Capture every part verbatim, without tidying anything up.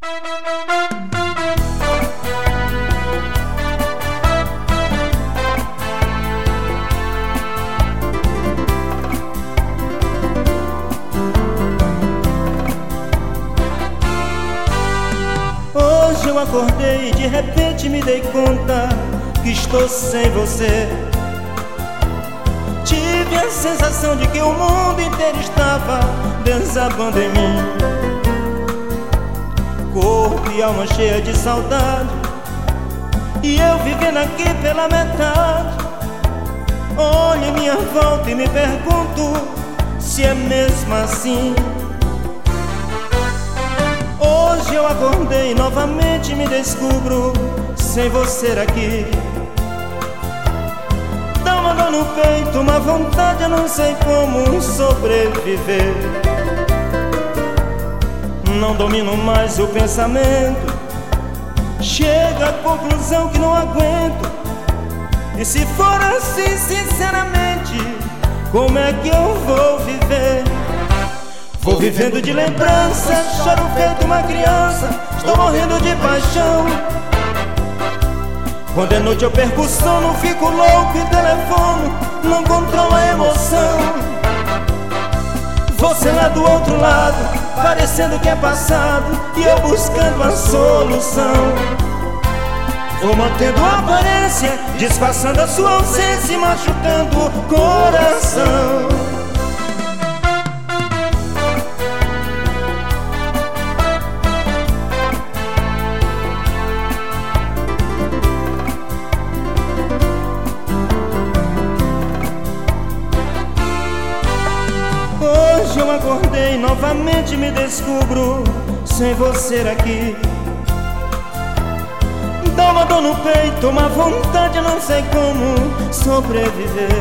Hoje eu acordei e de repente me dei conta que estou sem você. Tive a sensação de que o mundo inteiro estava desabando em mim. Corpo e alma cheia de saudade, e eu vivendo aqui pela metade. Olho em minha volta e me pergunto se é mesmo assim. Hoje eu acordei e novamente me descubro sem você aqui. Dá uma dor no peito, uma vontade, eu não sei como sobreviver. Não domino mais o pensamento, chega à conclusão que não aguento. E se for assim, sinceramente, como é que eu vou viver? Vou vivendo de lembrança, choro feito uma criança, estou morrendo de paixão. Quando é noite eu perco o sono, fico louco e telefono, não controlo a emoção. Você lá do outro lado, parecendo que é passado, e eu buscando a solução. Vou mantendo a aparência, disfarçando a sua ausência e machucando o coração. Hoje eu acordei e novamente me descubro sem você aqui. Dá uma dor no peito, uma vontade, eu não sei como sobreviver.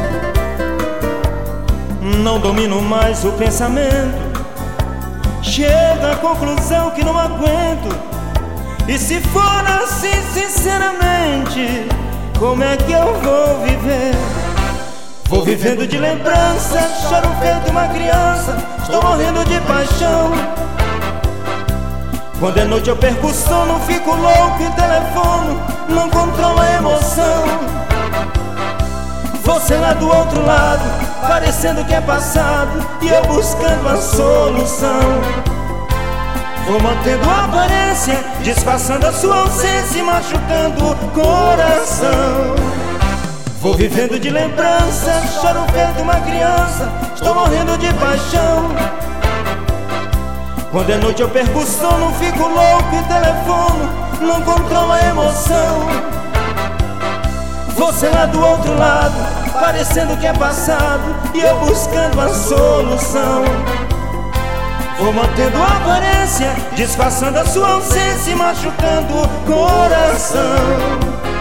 Não domino mais o pensamento, chega à conclusão que não aguento. E se for assim, sinceramente, como é que eu vou viver? Vou vivendo de lembrança, choro feito uma criança, estou morrendo de paixão. Quando é noite eu perco o sono, fico louco e telefono, não controlo a emoção. Você lá do outro lado, parecendo que é passado, e eu buscando a solução. Vou mantendo a aparência, disfarçando a sua ausência e machucando o coração. Vou vivendo de lembrança, choro feito uma criança, estou morrendo de paixão. Quando é noite eu perco o sono, fico louco e telefono, não controlo a emoção. Você lá do outro lado, parecendo que é passado, e eu buscando a solução. Vou mantendo a aparência, disfarçando a sua ausência e machucando o coração.